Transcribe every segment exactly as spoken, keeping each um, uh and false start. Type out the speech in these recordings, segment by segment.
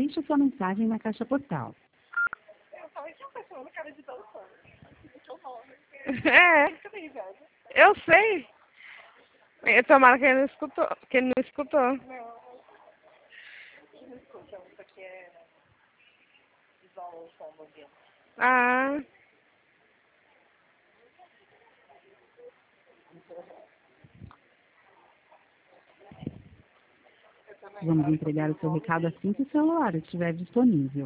deixe sua mensagem na caixa postal. Eu falei que é uma pessoa no cara de dançando. É, eu sei. Eu, tomara que ele não escutou. Que ele não escutou. Não, não escuta. Isso aqui é isola o som do ambiente. Ah, Vamos entregar o seu recado assim que o celular estiver disponível.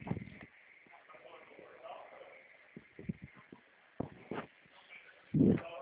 Yeah.